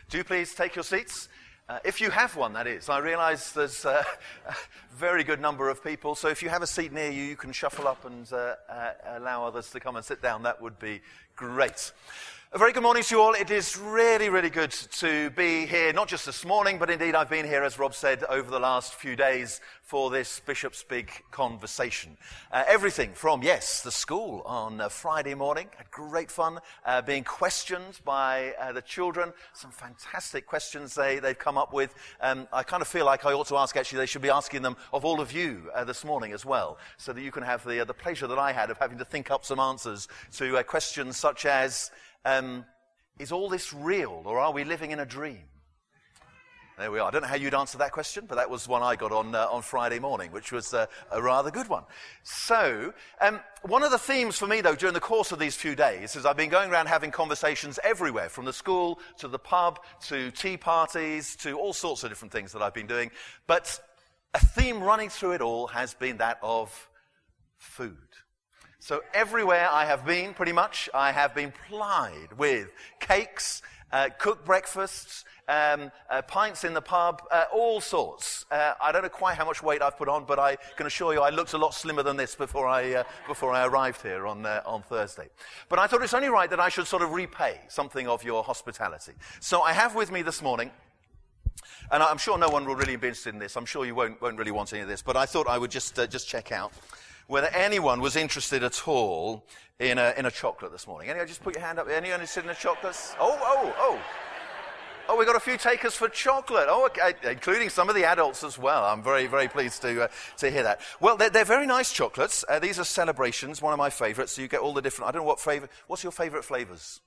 Do please take your seats. If you have one, that is. I realise there's a very good number of people, so if you have a seat near you, you can shuffle up and allow others to come and sit down. That would be great. A very good morning to you all. It is really, really good to be here, not just this morning, but indeed I've been here, as Rob said, over the last few days for this Bishop's Big Conversation. Everything from, yes, the school on Friday morning, had great fun, being questioned by the children, some fantastic questions they've come up with. I kind of feel like I ought to ask, actually, they should be asking them of all of you this morning as well, so that you can have the pleasure that I had of having to think up some answers to questions such as, is all this real, or are we living in a dream? There we are. I don't know how you'd answer that question, but that was one I got on Friday morning, which was a rather good one. So, one of the themes for me, though, during the course of these few days is I've been going around having conversations everywhere, from the school to the pub to tea parties to all sorts of different things that I've been doing. But a theme running through it all has been that of food. So everywhere I have been, pretty much, I have been plied with cakes, cooked breakfasts, pints in the pub, all sorts. I don't know quite how much weight I've put on, but I can assure you I looked a lot slimmer than this before I arrived here on Thursday. But I thought it's only right that I should sort of repay something of your hospitality. So I have with me this morning, and I'm sure no one will really be interested in this. I'm sure you won't really want any of this, but I thought I would just check out whether anyone was interested at all in a chocolate this morning. Anyone, just put your hand up. Anyone interested in a chocolate? Oh, we got a few takers for chocolate. Oh, okay, including some of the adults as well. I'm very, very pleased to hear that. Well, they're very nice chocolates. These are Celebrations, one of my favourites. So you get all the different, I don't know what flavour. What's your favourite flavours?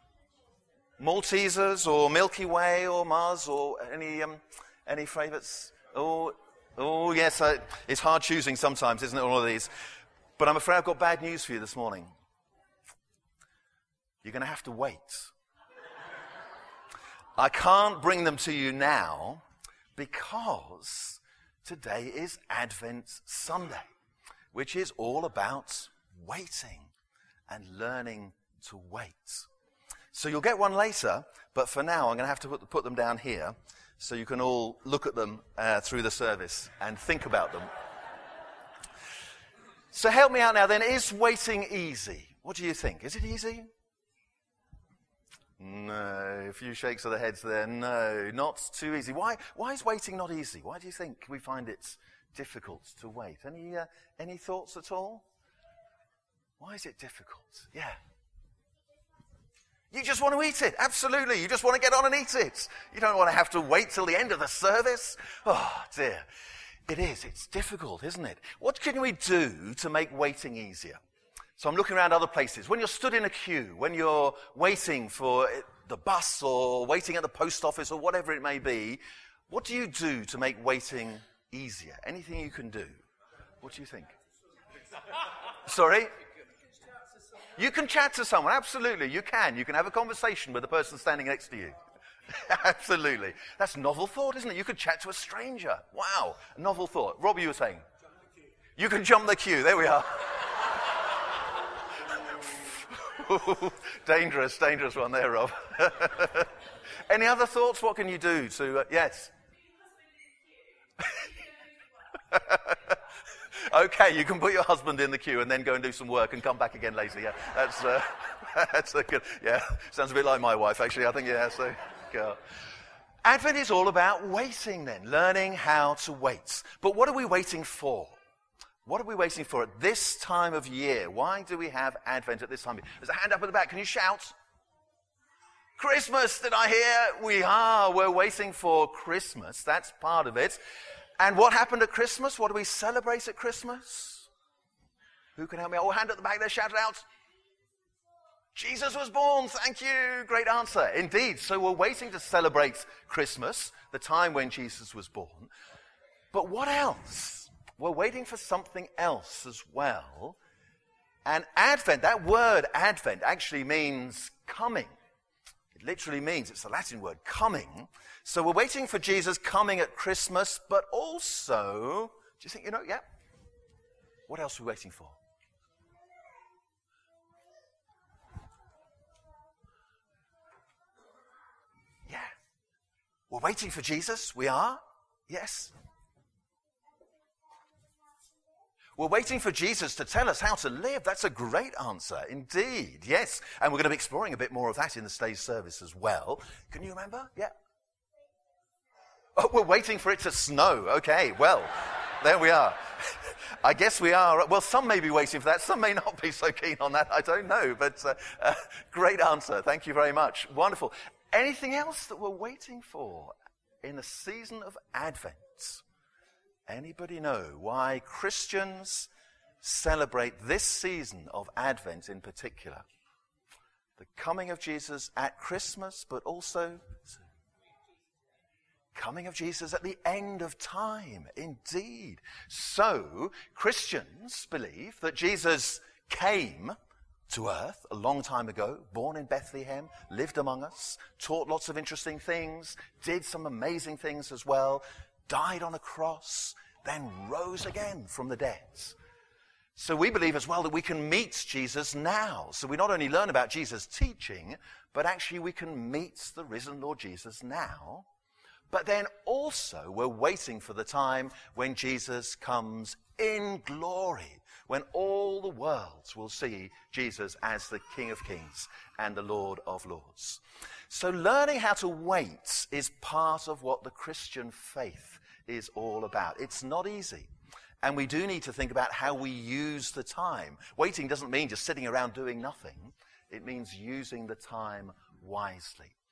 Maltesers or Milky Way or Mars or any favourites? Oh, yes, it's hard choosing sometimes, isn't it, all of these? But I'm afraid I've got bad news for you this morning. You're going to have to wait. I can't bring them to you now because today is Advent Sunday, which is all about waiting and learning to wait. So you'll get one later, but for now I'm going to have to put them down here, so you can all look at them through the service and think about them. So help me out now then. Is waiting easy? What do you think? Is it easy? No. A few shakes of the heads there. No, not too easy. Why is waiting not easy? Why do you think we find it difficult to wait? Any thoughts at all? Why is it difficult? Yeah. You just want to eat it, absolutely. You just want to get on and eat it. You don't want to have to wait till the end of the service. Oh, dear. It's difficult, isn't it? What can we do to make waiting easier? So I'm looking around other places. When you're stood in a queue, when you're waiting for the bus or waiting at the post office or whatever it may be, what do you do to make waiting easier? Anything you can do? What do you think? Sorry? You can chat to someone, absolutely, you can. You can have a conversation with the person standing next to you. Absolutely. That's a novel thought, isn't it? You could chat to a stranger. Wow, a novel thought. Rob, you were saying? You can jump the queue, there we are. Dangerous one there, Rob. Any other thoughts? What can you do to, yes? Okay, you can put your husband in the queue and then go and do some work and come back again later. Yeah, that's a good. Yeah, sounds a bit like my wife actually. I think so. Go. Advent is all about waiting, then learning how to wait. But what are we waiting for? What are we waiting for at this time of year? Why do we have Advent at this time? There's a hand up at the back. Can you shout? Christmas, did I hear? We're waiting for Christmas. That's part of it. And what happened at Christmas? What do we celebrate at Christmas? Who can help me? Oh, hand at the back there, shout it out. Jesus was born, thank you. Great answer. Indeed, so we're waiting to celebrate Christmas, the time when Jesus was born. But what else? We're waiting for something else as well. And Advent, that word Advent actually means coming. It literally means, it's a Latin word, coming. So we're waiting for Jesus coming at Christmas, but also, do you think you know? Yeah. What else are we waiting for? Yeah. We're waiting for Jesus. We are? Yes. We're waiting for Jesus to tell us how to live. That's a great answer, indeed. Yes. And we're going to be exploring a bit more of that in the stage service as well. Can you remember? Yeah. Oh, we're waiting for it to snow. Okay, well, there we are. I guess we are. Well, some may be waiting for that. Some may not be so keen on that. I don't know. But great answer. Thank you very much. Wonderful. Anything else that we're waiting for in the season of Advent? Anybody know why Christians celebrate this season of Advent in particular? The coming of Jesus at Christmas, but also coming of Jesus at the end of time, indeed. So, Christians believe that Jesus came to earth a long time ago, born in Bethlehem, lived among us, taught lots of interesting things, did some amazing things as well, died on a cross, then rose again from the dead. So we believe as well that we can meet Jesus now. So we not only learn about Jesus' teaching, but actually we can meet the risen Lord Jesus now. But then also we're waiting for the time when Jesus comes in glory, when all the worlds will see Jesus as the King of Kings and the Lord of Lords. So learning how to wait is part of what the Christian faith is all about. It's not easy. And we do need to think about how we use the time. Waiting doesn't mean just sitting around doing nothing. It means using the time wisely.